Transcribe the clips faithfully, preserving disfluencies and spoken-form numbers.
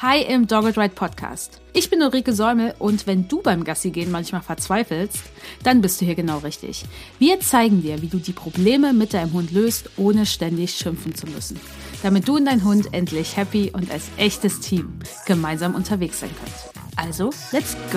Hi im Dogged Ride Podcast. Ich bin Ulrike Säumel und wenn du beim Gassi-Gehen manchmal verzweifelst, dann bist du hier genau richtig. Wir zeigen dir, wie du die Probleme mit deinem Hund löst, ohne ständig schimpfen zu müssen. Damit du und dein Hund endlich happy und als echtes Team gemeinsam unterwegs sein könnt. Also, let's go!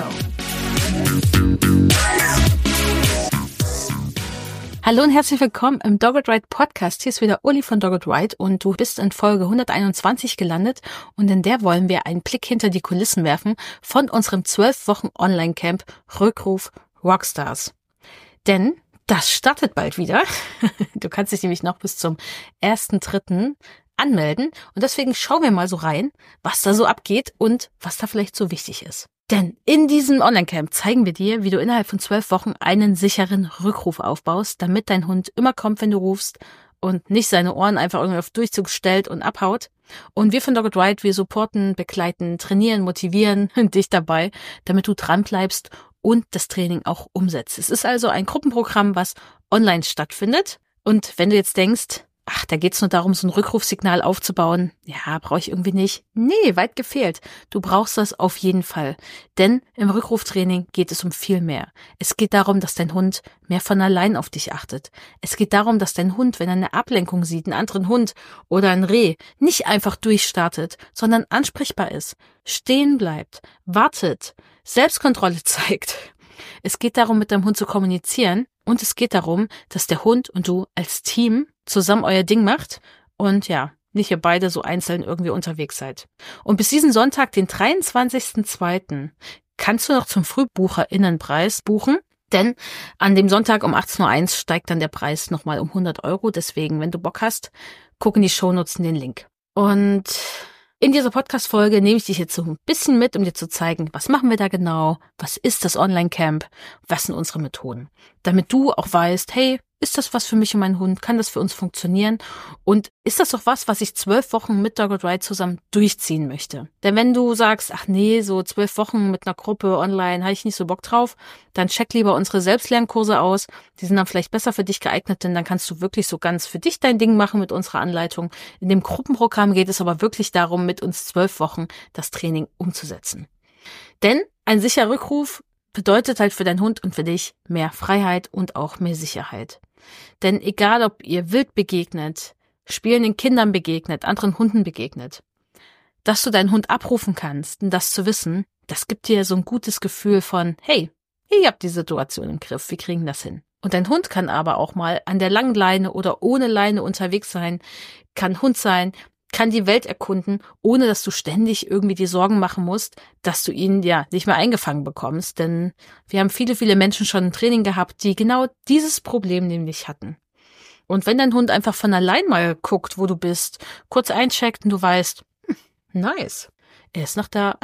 Hallo und herzlich willkommen im Dogged Ride Podcast. Hier ist wieder Uli von Dogged Ride und du bist in Folge hunderteinundzwanzig gelandet und in der wollen wir einen Blick hinter die Kulissen werfen von unserem zwölf Wochen Online-Camp Rückruf Rockstars. Denn das startet bald wieder. Du kannst dich nämlich noch bis zum ersten dritten anmelden und deswegen schauen wir mal so rein, was da so abgeht und was da vielleicht so wichtig ist. Denn in diesem Online-Camp zeigen wir dir, wie du innerhalb von zwölf Wochen einen sicheren Rückruf aufbaust, damit dein Hund immer kommt, wenn du rufst und nicht seine Ohren einfach irgendwie auf Durchzug stellt und abhaut. Und wir von Dogged Ride, wir supporten, begleiten, trainieren, motivieren dich dabei, damit du dran bleibst und das Training auch umsetzt. Es ist also ein Gruppenprogramm, was online stattfindet. Und wenn du jetzt denkst, ach, da geht's nur darum, so ein Rückrufsignal aufzubauen. Ja, brauche ich irgendwie nicht. Nee, weit gefehlt. Du brauchst das auf jeden Fall. Denn im Rückruftraining geht es um viel mehr. Es geht darum, dass dein Hund mehr von allein auf dich achtet. Es geht darum, dass dein Hund, wenn er eine Ablenkung sieht, einen anderen Hund oder ein Reh, nicht einfach durchstartet, sondern ansprechbar ist, stehen bleibt, wartet, Selbstkontrolle zeigt. Es geht darum, mit deinem Hund zu kommunizieren und es geht darum, dass der Hund und du als Team zusammen euer Ding macht und ja, nicht ihr beide so einzeln irgendwie unterwegs seid. Und bis diesen Sonntag, den dreiundzwanzigsten zweiten kannst du noch zum Frühbucherinnenpreis buchen, denn an dem Sonntag um achtzehn Uhr eins steigt dann der Preis nochmal um hundert Euro. Deswegen, wenn du Bock hast, guck in die Shownotes in den Link. Und in dieser Podcast-Folge nehme ich dich jetzt so ein bisschen mit, um dir zu zeigen, was machen wir da genau, was ist das Online-Camp, was sind unsere Methoden. Damit du auch weißt, hey, ist das was für mich und meinen Hund? Kann das für uns funktionieren? Und ist das doch was, was ich zwölf Wochen mit Dogged Ride zusammen durchziehen möchte? Denn wenn du sagst, ach nee, so zwölf Wochen mit einer Gruppe online, habe ich nicht so Bock drauf, dann check lieber unsere Selbstlernkurse aus. Die sind dann vielleicht besser für dich geeignet, denn dann kannst du wirklich so ganz für dich dein Ding machen mit unserer Anleitung. In dem Gruppenprogramm geht es aber wirklich darum, mit uns zwölf Wochen das Training umzusetzen. Denn ein sicherer Rückruf bedeutet halt für deinen Hund und für dich mehr Freiheit und auch mehr Sicherheit. Denn egal, ob ihr wild begegnet, spielenden Kindern begegnet, anderen Hunden begegnet, dass du deinen Hund abrufen kannst und das zu wissen, das gibt dir so ein gutes Gefühl von, hey, ihr habt die Situation im Griff, wir kriegen das hin. Und dein Hund kann aber auch mal an der langen Leine oder ohne Leine unterwegs sein, kann Hund sein, kann die Welt erkunden, ohne dass du ständig irgendwie dir Sorgen machen musst, dass du ihn ja nicht mehr eingefangen bekommst. Denn wir haben viele, viele Menschen schon im Training gehabt, die genau dieses Problem nämlich hatten. Und wenn dein Hund einfach von allein mal guckt, wo du bist, kurz eincheckt und du weißt, hm, nice, er ist noch da,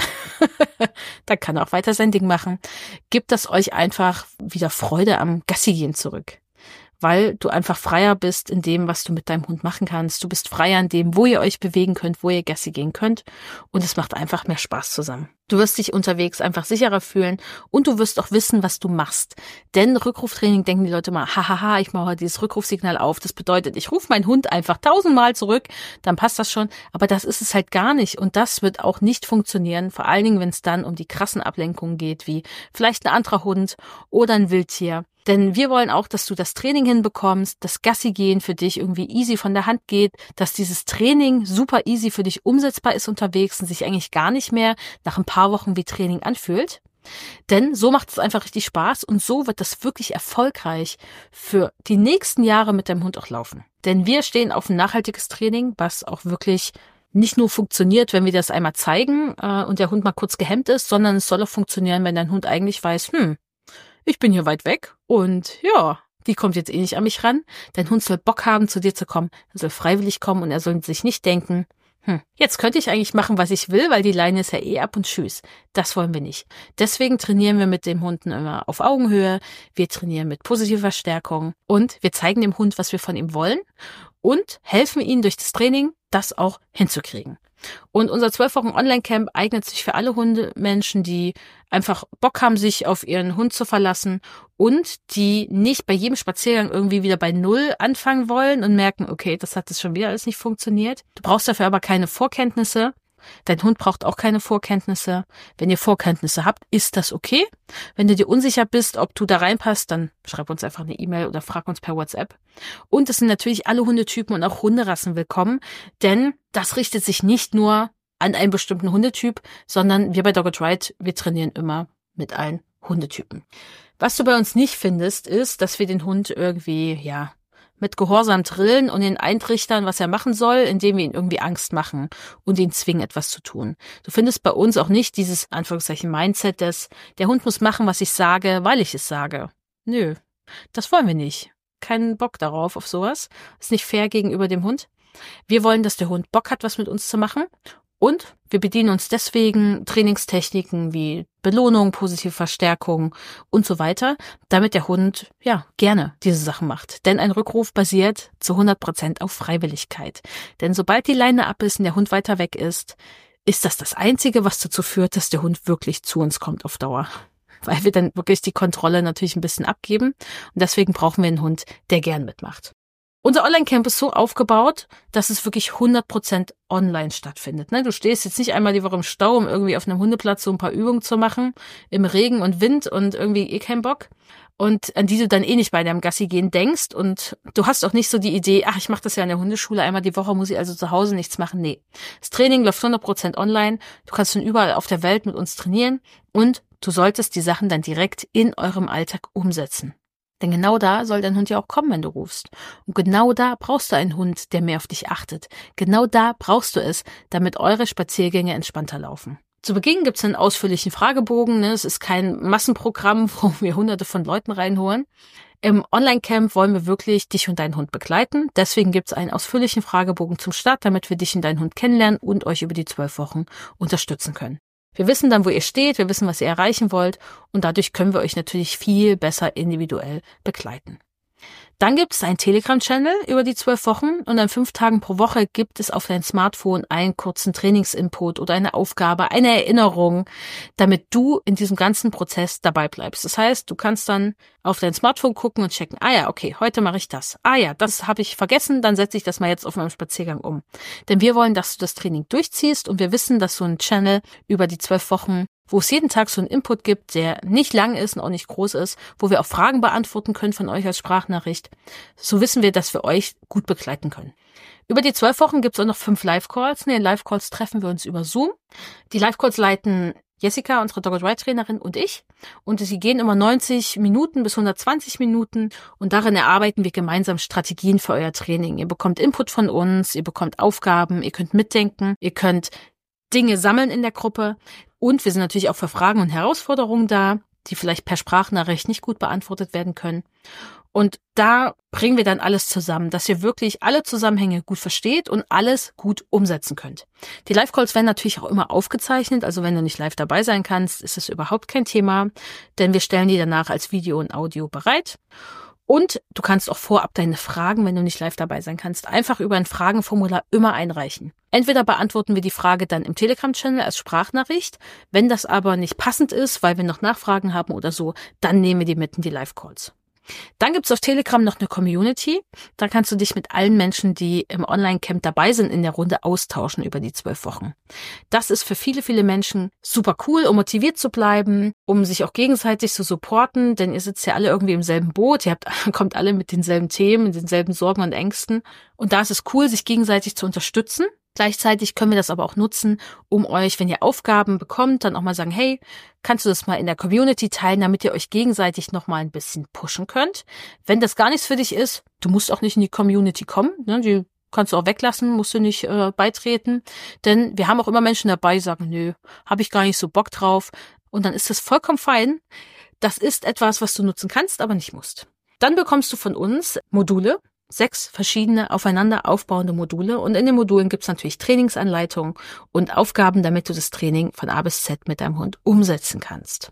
dann kann er auch weiter sein Ding machen, gibt das euch einfach wieder Freude am Gassi-Gehen zurück. Weil du einfach freier bist in dem, was du mit deinem Hund machen kannst. Du bist freier in dem, wo ihr euch bewegen könnt, wo ihr Gassi gehen könnt. Und es macht einfach mehr Spaß zusammen. Du wirst dich unterwegs einfach sicherer fühlen und du wirst auch wissen, was du machst. Denn Rückruftraining denken die Leute mal, hahaha, ich mache dieses Rückrufsignal auf. Das bedeutet, ich rufe meinen Hund einfach tausendmal zurück, dann passt das schon. Aber das ist es halt gar nicht und das wird auch nicht funktionieren. Vor allen Dingen, wenn es dann um die krassen Ablenkungen geht, wie vielleicht ein anderer Hund oder ein Wildtier. Denn wir wollen auch, dass du das Training hinbekommst, das Gassi-Gehen für dich irgendwie easy von der Hand geht, dass dieses Training super easy für dich umsetzbar ist unterwegs und sich eigentlich gar nicht mehr nach ein paar Wochen wie Training anfühlt. Denn so macht es einfach richtig Spaß und so wird das wirklich erfolgreich für die nächsten Jahre mit deinem Hund auch laufen. Denn wir stehen auf ein nachhaltiges Training, was auch wirklich nicht nur funktioniert, wenn wir das einmal zeigen äh, und der Hund mal kurz gehemmt ist, sondern es soll auch funktionieren, wenn dein Hund eigentlich weiß, hm, ich bin hier weit weg und ja, die kommt jetzt eh nicht an mich ran. Dein Hund soll Bock haben, zu dir zu kommen. Er soll freiwillig kommen und er soll sich nicht denken, hm, jetzt könnte ich eigentlich machen, was ich will, weil die Leine ist ja eh ab und tschüss. Das wollen wir nicht. Deswegen trainieren wir mit dem Hund immer auf Augenhöhe. Wir trainieren mit positiver Verstärkung und wir zeigen dem Hund, was wir von ihm wollen und helfen ihm durch das Training, das auch hinzukriegen. Und unser zwölf Wochen Online-Camp eignet sich für alle Hundemenschen, die einfach Bock haben, sich auf ihren Hund zu verlassen und die nicht bei jedem Spaziergang irgendwie wieder bei Null anfangen wollen und merken, okay, das hat das schon wieder alles nicht funktioniert. Du brauchst dafür aber keine Vorkenntnisse, Dein Hund braucht auch keine Vorkenntnisse. Wenn ihr Vorkenntnisse habt, ist das okay. Wenn du dir unsicher bist, ob du da reinpasst, dann schreib uns einfach eine E-Mail oder frag uns per WhatsApp. Und es sind natürlich alle Hundetypen und auch Hunderassen willkommen, denn das richtet sich nicht nur an einen bestimmten Hundetyp, sondern wir bei Dogged Right, wir trainieren immer mit allen Hundetypen. Was du bei uns nicht findest, ist, dass wir den Hund irgendwie, ja, mit Gehorsam drillen und ihn eintrichtern, was er machen soll, indem wir ihn irgendwie Angst machen und ihn zwingen, etwas zu tun. Du findest bei uns auch nicht dieses, Anführungszeichen, Mindset, dass der Hund muss machen, was ich sage, weil ich es sage. Nö, das wollen wir nicht. Keinen Bock darauf, auf sowas. Ist nicht fair gegenüber dem Hund. Wir wollen, dass der Hund Bock hat, was mit uns zu machen. Und wir bedienen uns deswegen Trainingstechniken wie Belohnung, positive Verstärkung und so weiter, damit der Hund ja gerne diese Sachen macht. Denn ein Rückruf basiert zu hundert Prozent auf Freiwilligkeit. Denn sobald die Leine ab ist und der Hund weiter weg ist, ist das das Einzige, was dazu führt, dass der Hund wirklich zu uns kommt auf Dauer. Weil wir dann wirklich die Kontrolle natürlich ein bisschen abgeben. Und deswegen brauchen wir einen Hund, der gern mitmacht. Unser Online-Camp ist so aufgebaut, dass es wirklich hundert Prozent online stattfindet. Du stehst jetzt nicht einmal die Woche im Stau, um irgendwie auf einem Hundeplatz so ein paar Übungen zu machen, im Regen und Wind und irgendwie eh keinen Bock. Und an die du dann eh nicht bei deinem Gassi gehen denkst. Und du hast auch nicht so die Idee, ach, ich mache das ja in der Hundeschule, einmal die Woche muss ich also zu Hause nichts machen. Nee, das Training läuft hundert Prozent online. Du kannst von überall auf der Welt mit uns trainieren und du solltest die Sachen dann direkt in eurem Alltag umsetzen. Denn genau da soll dein Hund ja auch kommen, wenn du rufst. Und genau da brauchst du einen Hund, der mehr auf dich achtet. Genau da brauchst du es, damit eure Spaziergänge entspannter laufen. Zu Beginn gibt es einen ausführlichen Fragebogen. Ne? Es ist kein Massenprogramm, wo wir hunderte von Leuten reinholen. Im Online-Camp wollen wir wirklich dich und deinen Hund begleiten. Deswegen gibt es einen ausführlichen Fragebogen zum Start, damit wir dich und deinen Hund kennenlernen und euch über die zwölf Wochen unterstützen können. Wir wissen dann, wo ihr steht, wir wissen, was ihr erreichen wollt und dadurch können wir euch natürlich viel besser individuell begleiten. Dann gibt es einen Telegram-Channel über die zwölf Wochen und an fünf Tagen pro Woche gibt es auf dein Smartphone einen kurzen Trainingsinput oder eine Aufgabe, eine Erinnerung, damit du in diesem ganzen Prozess dabei bleibst. Das heißt, du kannst dann auf dein Smartphone gucken und checken, ah ja, okay, heute mache ich das. Ah ja, das habe ich vergessen, dann setze ich das mal jetzt auf meinem Spaziergang um. Denn wir wollen, dass du das Training durchziehst und wir wissen, dass so ein Channel über die zwölf Wochen, wo es jeden Tag so einen Input gibt, der nicht lang ist und auch nicht groß ist, wo wir auch Fragen beantworten können von euch als Sprachnachricht. So wissen wir, dass wir euch gut begleiten können. Über die zwölf Wochen gibt es auch noch fünf Live-Calls. In den Live-Calls treffen wir uns über Zoom. Die Live-Calls leiten Jessica, unsere Dogged Right Trainerin und ich. Und sie gehen immer neunzig Minuten bis hundertzwanzig Minuten und darin erarbeiten wir gemeinsam Strategien für euer Training. Ihr bekommt Input von uns, ihr bekommt Aufgaben, ihr könnt mitdenken, ihr könnt Dinge sammeln in der Gruppe. Und wir sind natürlich auch für Fragen und Herausforderungen da, die vielleicht per Sprachnachricht nicht gut beantwortet werden können. Und da bringen wir dann alles zusammen, dass ihr wirklich alle Zusammenhänge gut versteht und alles gut umsetzen könnt. Die Live-Calls werden natürlich auch immer aufgezeichnet, also wenn du nicht live dabei sein kannst, ist es überhaupt kein Thema, denn wir stellen die danach als Video und Audio bereit. Und du kannst auch vorab deine Fragen, wenn du nicht live dabei sein kannst, einfach über ein Fragenformular immer einreichen. Entweder beantworten wir die Frage dann im Telegram-Channel als Sprachnachricht, wenn das aber nicht passend ist, weil wir noch Nachfragen haben oder so, dann nehmen wir die mit in die Live-Calls. Dann gibt's auf Telegram noch eine Community. Da kannst du dich mit allen Menschen, die im Online-Camp dabei sind, in der Runde austauschen über die zwölf Wochen. Das ist für viele, viele Menschen super cool, um motiviert zu bleiben, um sich auch gegenseitig zu supporten, denn ihr sitzt ja alle irgendwie im selben Boot, ihr habt, kommt alle mit denselben Themen, denselben Sorgen und Ängsten. Und da ist es cool, sich gegenseitig zu unterstützen. Gleichzeitig können wir das aber auch nutzen, um euch, wenn ihr Aufgaben bekommt, dann auch mal sagen, hey, kannst du das mal in der Community teilen, damit ihr euch gegenseitig noch mal ein bisschen pushen könnt. Wenn das gar nichts für dich ist, du musst auch nicht in die Community kommen, ne? Die kannst du auch weglassen, musst du nicht äh, beitreten, denn wir haben auch immer Menschen dabei, die sagen, nö, habe ich gar nicht so Bock drauf und dann ist das vollkommen fein. Das ist etwas, was du nutzen kannst, aber nicht musst. Dann bekommst du von uns Module, sechs verschiedene aufeinander aufbauende Module und in den Modulen gibt es natürlich Trainingsanleitungen und Aufgaben, damit du das Training von A bis Z mit deinem Hund umsetzen kannst.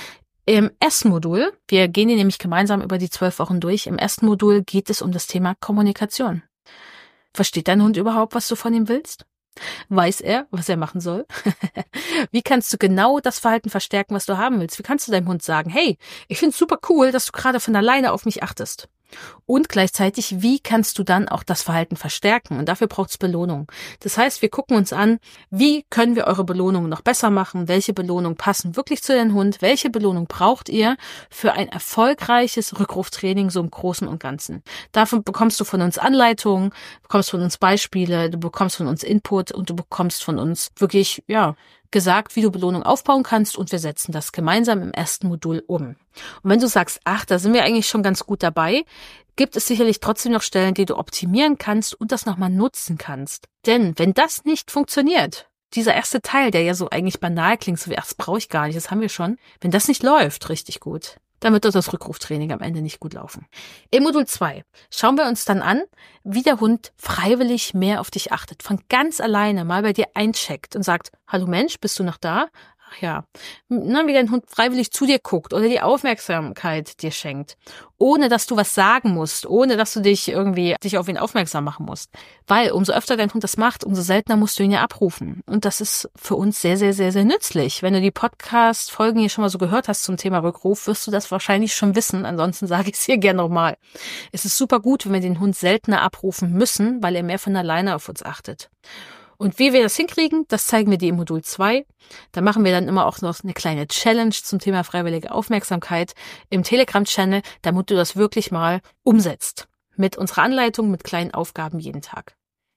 Im ersten Modul, wir gehen hier nämlich gemeinsam über die zwölf Wochen durch, im ersten Modul geht es um das Thema Kommunikation. Versteht dein Hund überhaupt, was du von ihm willst? Weiß er, was er machen soll? Wie kannst du genau das Verhalten verstärken, was du haben willst? Wie kannst du deinem Hund sagen, hey, ich find's super cool, dass du gerade von alleine auf mich achtest? Und gleichzeitig, wie kannst du dann auch das Verhalten verstärken? Und dafür braucht es Belohnung. Das heißt, wir gucken uns an, wie können wir eure Belohnungen noch besser machen? Welche Belohnungen passen wirklich zu deinem Hund? Welche Belohnung braucht ihr für ein erfolgreiches Rückruftraining so im Großen und Ganzen? Davon bekommst du von uns Anleitungen, bekommst von uns Beispiele, du bekommst von uns Input und du bekommst von uns wirklich, ja, gesagt, wie du Belohnung aufbauen kannst, und wir setzen das gemeinsam im ersten Modul um. Und wenn du sagst, ach, da sind wir eigentlich schon ganz gut dabei, gibt es sicherlich trotzdem noch Stellen, die du optimieren kannst und das nochmal nutzen kannst. Denn wenn das nicht funktioniert, dieser erste Teil, der ja so eigentlich banal klingt, so wie, ach, das brauche ich gar nicht, das haben wir schon, wenn das nicht läuft richtig gut, dann wird das Rückruftraining am Ende nicht gut laufen. Im Modul zwei schauen wir uns dann an, wie der Hund freiwillig mehr auf dich achtet, von ganz alleine mal bei dir eincheckt und sagt, hallo Mensch, bist du noch da? Ach ja, na, wie dein Hund freiwillig zu dir guckt oder die Aufmerksamkeit dir schenkt, ohne dass du was sagen musst, ohne dass du dich irgendwie dich auf ihn aufmerksam machen musst. Weil umso öfter dein Hund das macht, umso seltener musst du ihn ja abrufen. Und das ist für uns sehr, sehr, sehr, sehr nützlich. Wenn du die Podcast-Folgen hier schon mal so gehört hast zum Thema Rückruf, wirst du das wahrscheinlich schon wissen. Ansonsten sage ich es hier gerne nochmal. Es ist super gut, wenn wir den Hund seltener abrufen müssen, weil er mehr von alleine auf uns achtet. Und wie wir das hinkriegen, das zeigen wir dir im Modul zwei. Da machen wir dann immer auch noch eine kleine Challenge zum Thema freiwillige Aufmerksamkeit im Telegram-Channel, damit du das wirklich mal umsetzt. Mit unserer Anleitung, mit kleinen Aufgaben jeden Tag.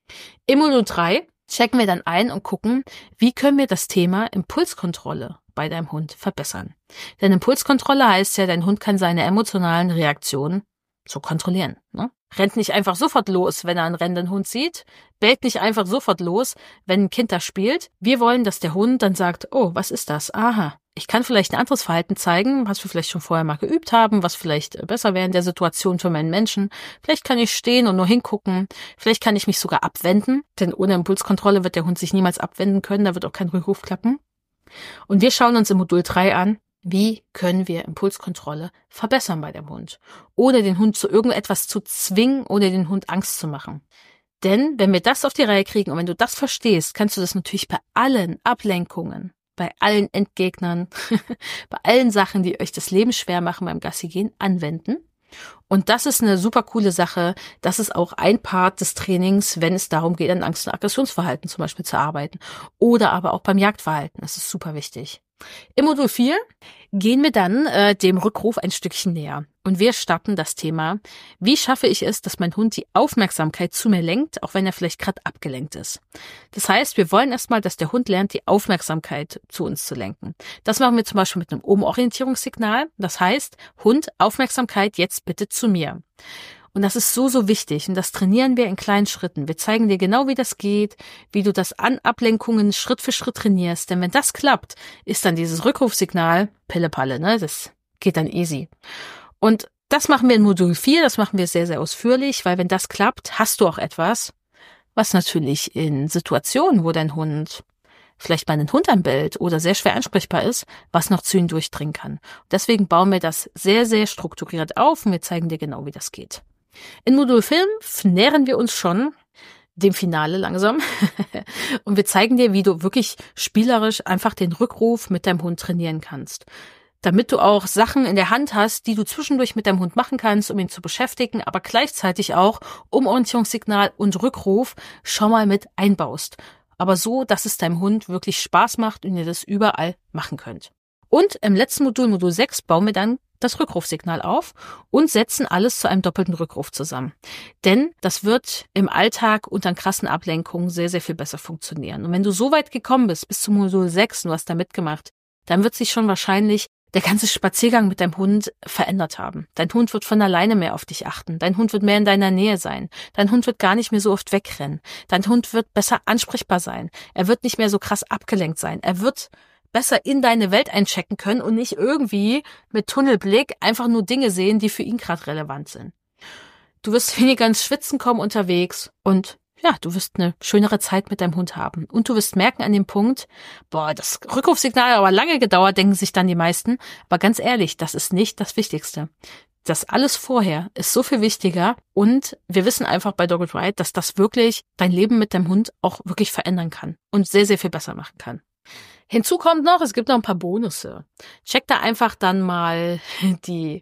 Im Modul drei checken wir dann ein und gucken, wie können wir das Thema Impulskontrolle bei deinem Hund verbessern. Denn Impulskontrolle heißt ja, dein Hund kann seine emotionalen Reaktionen so kontrollieren, ne? Rennt nicht einfach sofort los, wenn er einen rennenden Hund sieht, bellt nicht einfach sofort los, wenn ein Kind da spielt. Wir wollen, dass der Hund dann sagt, oh, was ist das? Aha, ich kann vielleicht ein anderes Verhalten zeigen, was wir vielleicht schon vorher mal geübt haben, was vielleicht besser wäre in der Situation für meinen Menschen. Vielleicht kann ich stehen und nur hingucken, vielleicht kann ich mich sogar abwenden, denn ohne Impulskontrolle wird der Hund sich niemals abwenden können, da wird auch kein Rückruf klappen. Und wir schauen uns im Modul drei an, wie können wir Impulskontrolle verbessern bei dem Hund, ohne den Hund zu irgendetwas zu zwingen, ohne den Hund Angst zu machen. Denn wenn wir das auf die Reihe kriegen und wenn du das verstehst, kannst du das natürlich bei allen Ablenkungen, bei allen Endgegnern, bei allen Sachen, die euch das Leben schwer machen beim Gassi-Gehen, anwenden. Und das ist eine super coole Sache. Das ist auch ein Part des Trainings, wenn es darum geht, an Angst- und Aggressionsverhalten zum Beispiel zu arbeiten. Oder aber auch beim Jagdverhalten. Das ist super wichtig. Im Modul vier gehen wir dann äh, dem Rückruf ein Stückchen näher. Und wir starten das Thema, wie schaffe ich es, dass mein Hund die Aufmerksamkeit zu mir lenkt, auch wenn er vielleicht gerade abgelenkt ist. Das heißt, wir wollen erstmal, dass der Hund lernt, die Aufmerksamkeit zu uns zu lenken. Das machen wir zum Beispiel mit einem Umorientierungssignal. Das heißt, Hund, Aufmerksamkeit jetzt bitte zu mir. Und das ist so, so wichtig. Und das trainieren wir in kleinen Schritten. Wir zeigen dir genau, wie das geht, wie du das an Ablenkungen Schritt für Schritt trainierst. Denn wenn das klappt, ist dann dieses Rückrufsignal Pille-Palle, ne? Das geht dann easy. Und das machen wir in Modul vier. Das machen wir sehr, sehr ausführlich, weil wenn das klappt, hast du auch etwas, was natürlich in Situationen, wo dein Hund vielleicht mal einen Hund anbellt oder sehr schwer ansprechbar ist, was noch zu ihm durchdringen kann. Und deswegen bauen wir das sehr, sehr strukturiert auf und wir zeigen dir genau, wie das geht. In Modul fünf nähern wir uns schon dem Finale langsam und wir zeigen dir, wie du wirklich spielerisch einfach den Rückruf mit deinem Hund trainieren kannst. Damit du auch Sachen in der Hand hast, die du zwischendurch mit deinem Hund machen kannst, um ihn zu beschäftigen, aber gleichzeitig auch Umorientierungssignal und Rückruf schon mal mit einbaust. Aber so, dass es deinem Hund wirklich Spaß macht und ihr das überall machen könnt. Und im letzten Modul, Modul sechs, bauen wir dann das Rückrufsignal auf und setzen alles zu einem doppelten Rückruf zusammen. Denn das wird im Alltag unter krassen Ablenkungen sehr, sehr viel besser funktionieren. Und wenn du so weit gekommen bist, bis zum Modul sechs, und du hast da mitgemacht, dann wird sich schon wahrscheinlich der ganze Spaziergang mit deinem Hund verändert haben. Dein Hund wird von alleine mehr auf dich achten. Dein Hund wird mehr in deiner Nähe sein. Dein Hund wird gar nicht mehr so oft wegrennen. Dein Hund wird besser ansprechbar sein. Er wird nicht mehr so krass abgelenkt sein. Er wird besser in deine Welt einchecken können und nicht irgendwie mit Tunnelblick einfach nur Dinge sehen, die für ihn gerade relevant sind. Du wirst weniger ins Schwitzen kommen unterwegs und ja, du wirst eine schönere Zeit mit deinem Hund haben. Und du wirst merken an dem Punkt, boah, das Rückrufsignal hat aber lange gedauert, denken sich dann die meisten. Aber ganz ehrlich, das ist nicht das Wichtigste. Das alles vorher ist so viel wichtiger. Und wir wissen einfach bei Dogged Ride, dass das wirklich dein Leben mit deinem Hund auch wirklich verändern kann und sehr, sehr viel besser machen kann. Hinzu kommt noch, es gibt noch ein paar Bonusse. Check da einfach dann mal die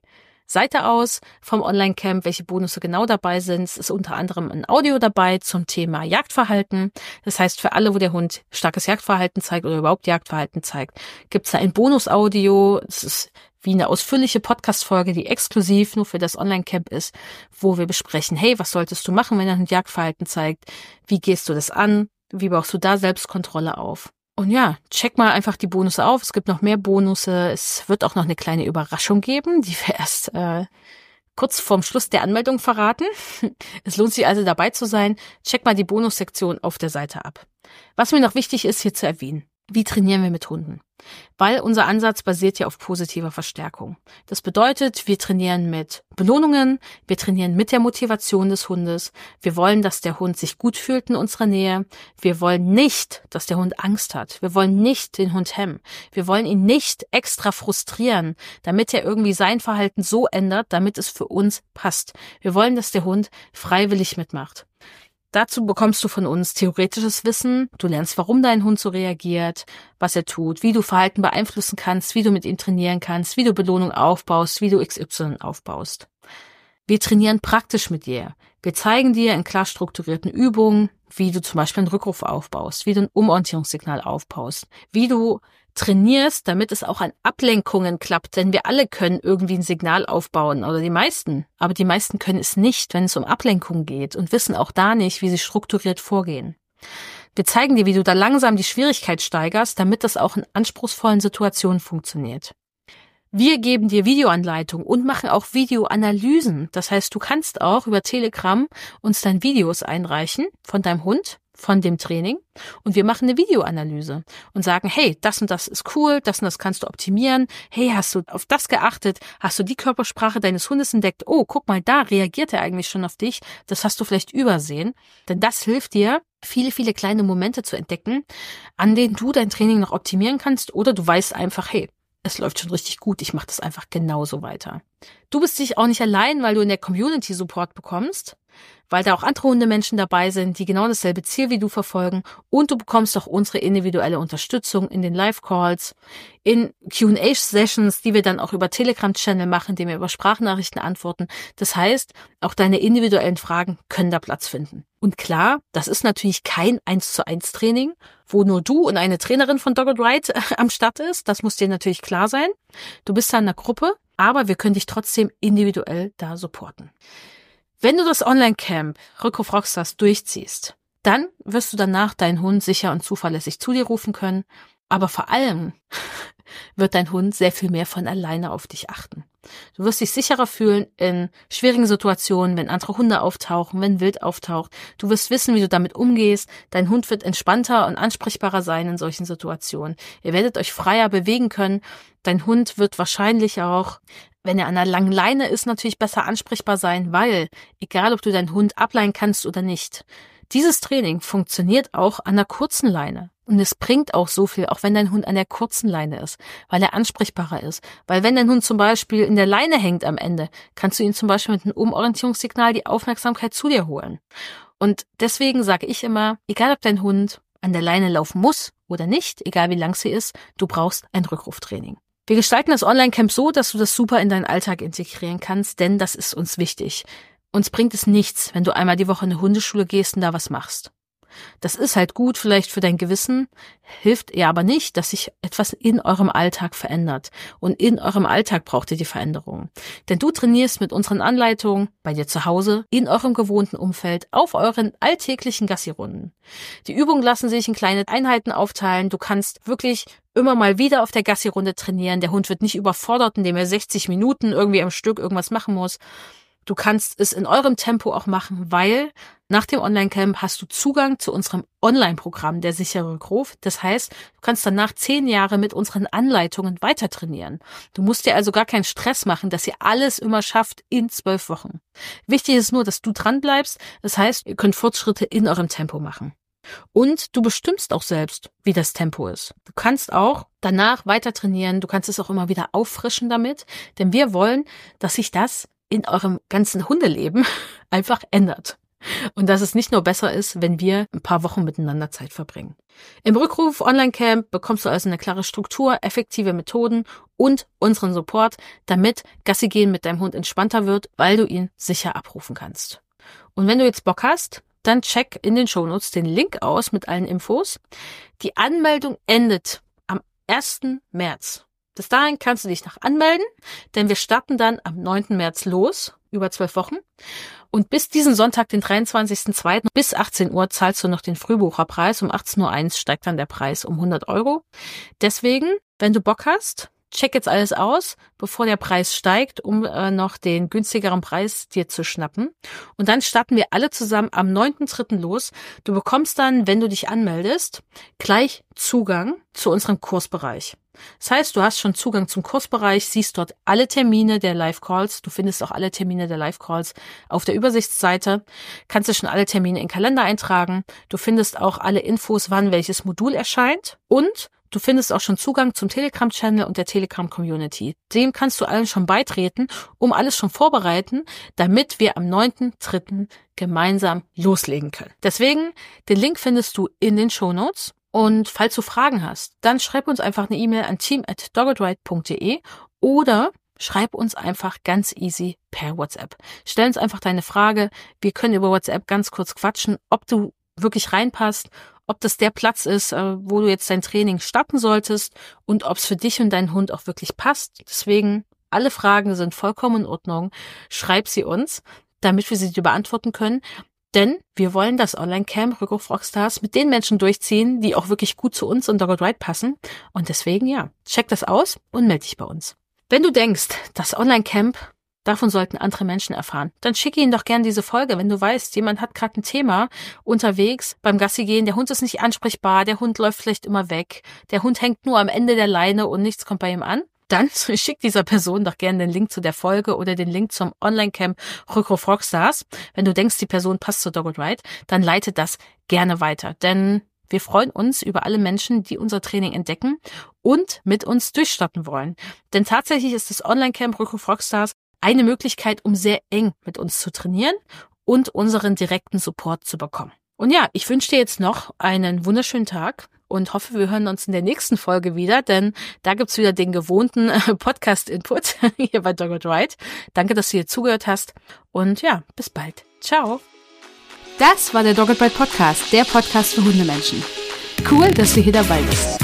Seite aus vom Online-Camp, welche Bonusse genau dabei sind. Es ist unter anderem ein Audio dabei zum Thema Jagdverhalten. Das heißt, für alle, wo der Hund starkes Jagdverhalten zeigt oder überhaupt Jagdverhalten zeigt, gibt es da ein Bonus-Audio. Es ist wie eine ausführliche Podcast-Folge, die exklusiv nur für das Online-Camp ist, wo wir besprechen, hey, was solltest du machen, wenn dein Hund Jagdverhalten zeigt? Wie gehst du das an? Wie baust du da Selbstkontrolle auf? Und ja, check mal einfach die Bonusse auf. Es gibt noch mehr Bonusse. Es wird auch noch eine kleine Überraschung geben, die wir erst äh, kurz vorm Schluss der Anmeldung verraten. Es lohnt sich also dabei zu sein. Check mal die Bonussektion auf der Seite ab. Was mir noch wichtig ist, hier zu erwähnen. Wie trainieren wir mit Hunden? Weil unser Ansatz basiert ja auf positiver Verstärkung. Das bedeutet, wir trainieren mit Belohnungen, wir trainieren mit der Motivation des Hundes. Wir wollen, dass der Hund sich gut fühlt in unserer Nähe. Wir wollen nicht, dass der Hund Angst hat. Wir wollen nicht den Hund hemmen. Wir wollen ihn nicht extra frustrieren, damit er irgendwie sein Verhalten so ändert, damit es für uns passt. Wir wollen, dass der Hund freiwillig mitmacht. Dazu bekommst du von uns theoretisches Wissen. Du lernst, warum dein Hund so reagiert, was er tut, wie du Verhalten beeinflussen kannst, wie du mit ihm trainieren kannst, wie du Belohnung aufbaust, wie du X Y aufbaust. Wir trainieren praktisch mit dir. Wir zeigen dir in klar strukturierten Übungen, wie du zum Beispiel einen Rückruf aufbaust, wie du ein Umorientierungssignal aufbaust, wie du trainierst, damit es auch an Ablenkungen klappt, denn wir alle können irgendwie ein Signal aufbauen, oder die meisten, aber die meisten können es nicht, wenn es um Ablenkung geht und wissen auch da nicht, wie sie strukturiert vorgehen. Wir zeigen dir, wie du da langsam die Schwierigkeit steigerst, damit das auch in anspruchsvollen Situationen funktioniert. Wir geben dir Videoanleitungen und machen auch Videoanalysen. Das heißt, du kannst auch über Telegram uns dann Videos einreichen von deinem Hund, von dem Training, und wir machen eine Videoanalyse und sagen, hey, das und das ist cool, das und das kannst du optimieren, hey, hast du auf das geachtet, hast du die Körpersprache deines Hundes entdeckt, oh, guck mal, da reagiert er eigentlich schon auf dich, das hast du vielleicht übersehen, denn das hilft dir, viele, viele kleine Momente zu entdecken, an denen du dein Training noch optimieren kannst, oder du weißt einfach, hey, es läuft schon richtig gut, ich mache das einfach genauso weiter. Du bist dich auch nicht allein, weil du in der Community Support bekommst, weil da auch andere Hundemenschen dabei sind, die genau dasselbe Ziel wie du verfolgen, und du bekommst auch unsere individuelle Unterstützung in den Live-Calls, in Q and A-Sessions, die wir dann auch über Telegram-Channel machen, indem wir über Sprachnachrichten antworten. Das heißt, auch deine individuellen Fragen können da Platz finden. Und klar, das ist natürlich kein eins zu eins Training, wo nur du und eine Trainerin von Dogged Right am Start ist. Das muss dir natürlich klar sein. Du bist da in einer Gruppe, aber wir können dich trotzdem individuell da supporten. Wenn du das Online-Camp Rückruf Rockstars durchziehst, dann wirst du danach deinen Hund sicher und zuverlässig zu dir rufen können, aber vor allem wird dein Hund sehr viel mehr von alleine auf dich achten. Du wirst dich sicherer fühlen in schwierigen Situationen, wenn andere Hunde auftauchen, wenn Wild auftaucht. Du wirst wissen, wie du damit umgehst. Dein Hund wird entspannter und ansprechbarer sein in solchen Situationen. Ihr werdet euch freier bewegen können. Dein Hund wird wahrscheinlich auch, wenn er an einer langen Leine ist, natürlich besser ansprechbar sein, weil, egal ob du deinen Hund ableihen kannst oder nicht, dieses Training funktioniert auch an einer kurzen Leine. Und es bringt auch so viel, auch wenn dein Hund an der kurzen Leine ist, weil er ansprechbarer ist. Weil wenn dein Hund zum Beispiel in der Leine hängt am Ende, kannst du ihn zum Beispiel mit einem Umorientierungssignal die Aufmerksamkeit zu dir holen. Und deswegen sage ich immer, egal ob dein Hund an der Leine laufen muss oder nicht, egal wie lang sie ist, du brauchst ein Rückruftraining. Wir gestalten das Online-Camp so, dass du das super in deinen Alltag integrieren kannst, denn das ist uns wichtig. Uns bringt es nichts, wenn du einmal die Woche in eine Hundeschule gehst und da was machst. Das ist halt gut vielleicht für dein Gewissen, hilft ihr aber nicht, dass sich etwas in eurem Alltag verändert. Und in eurem Alltag braucht ihr die Veränderung. Denn du trainierst mit unseren Anleitungen bei dir zu Hause, in eurem gewohnten Umfeld, auf euren alltäglichen Gassi-Runden. Die Übungen lassen sich in kleine Einheiten aufteilen. Du kannst wirklich immer mal wieder auf der Gassi-Runde trainieren. Der Hund wird nicht überfordert, indem er sechzig Minuten irgendwie am Stück irgendwas machen muss. Du kannst es in eurem Tempo auch machen, weil nach dem Online-Camp hast du Zugang zu unserem Online-Programm, der sichere Rückruf. Das heißt, du kannst danach zehn Jahre mit unseren Anleitungen weiter trainieren. Du musst dir also gar keinen Stress machen, dass ihr alles immer schafft in zwölf Wochen. Wichtig ist nur, dass du dran bleibst. Das heißt, ihr könnt Fortschritte in eurem Tempo machen. Und du bestimmst auch selbst, wie das Tempo ist. Du kannst auch danach weiter trainieren. Du kannst es auch immer wieder auffrischen damit. Denn wir wollen, dass sich das in eurem ganzen Hundeleben einfach ändert. und dass es nicht nur besser ist, wenn wir ein paar Wochen miteinander Zeit verbringen. Im Rückruf Online-Camp bekommst du also eine klare Struktur, effektive Methoden und unseren Support, damit Gassi gehen mit deinem Hund entspannter wird, weil du ihn sicher abrufen kannst. Und wenn du jetzt Bock hast, dann check in den Shownotes den Link aus mit allen Infos. Die Anmeldung endet am ersten März. Bis dahin kannst du dich noch anmelden, denn wir starten dann am neunten März los, über zwölf Wochen. Und bis diesen Sonntag, den dreiundzwanzigsten zweiten bis achtzehn Uhr zahlst du noch den Frühbucherpreis. Um achtzehn Uhr eins steigt dann der Preis um hundert Euro. Deswegen, wenn du Bock hast, check jetzt alles aus, bevor der Preis steigt, um äh, noch den günstigeren Preis dir zu schnappen. Und dann starten wir alle zusammen am neunten dritten los. Du bekommst dann, wenn du dich anmeldest, gleich Zugang zu unserem Kursbereich. Das heißt, du hast schon Zugang zum Kursbereich, siehst dort alle Termine der Live-Calls. Du findest auch alle Termine der Live-Calls auf der Übersichtsseite. Kannst du schon alle Termine in den Kalender eintragen. Du findest auch alle Infos, wann welches Modul erscheint. Und du findest auch schon Zugang zum Telegram-Channel und der Telegram-Community. Dem kannst du allen schon beitreten, um alles schon vorbereiten, damit wir am neunten dritten gemeinsam loslegen können. Deswegen, den Link findest du in den Shownotes. Und falls du Fragen hast, dann schreib uns einfach eine E-Mail an team at doggedright punkt de oder schreib uns einfach ganz easy per WhatsApp. Stell uns einfach deine Frage. Wir können über WhatsApp ganz kurz quatschen, ob du wirklich reinpasst, ob das der Platz ist, wo du jetzt dein Training starten solltest und ob es für dich und deinen Hund auch wirklich passt. Deswegen, alle Fragen sind vollkommen in Ordnung. Schreib sie uns, damit wir sie dir beantworten können. Denn wir wollen das Online-Camp Rückruf Rockstars mit den Menschen durchziehen, die auch wirklich gut zu uns und Dogged Ride passen. Und deswegen, ja, check das aus und melde dich bei uns. Wenn du denkst, das Online-Camp, davon sollten andere Menschen erfahren, dann schicke ihnen doch gerne diese Folge. Wenn du weißt, jemand hat gerade ein Thema unterwegs beim Gassi gehen, der Hund ist nicht ansprechbar, der Hund läuft vielleicht immer weg, der Hund hängt nur am Ende der Leine und nichts kommt bei ihm an, dann schick dieser Person doch gerne den Link zu der Folge oder den Link zum Online-Camp Rückruf Rockstars. Wenn du denkst, die Person passt zu Dogged Ride, dann leite das gerne weiter. Denn wir freuen uns über alle Menschen, die unser Training entdecken und mit uns durchstarten wollen. Denn tatsächlich ist das Online-Camp Rückruf Rockstars eine Möglichkeit, um sehr eng mit uns zu trainieren und unseren direkten Support zu bekommen. Und ja, ich wünsche dir jetzt noch einen wunderschönen Tag und hoffe, wir hören uns in der nächsten Folge wieder, denn da gibt's wieder den gewohnten Podcast-Input hier bei Dogged Ride. Danke, dass du hier zugehört hast und ja, bis bald. Ciao. Das war der Dogged Ride Podcast, der Podcast für Hundemenschen. Cool, dass du hier dabei bist.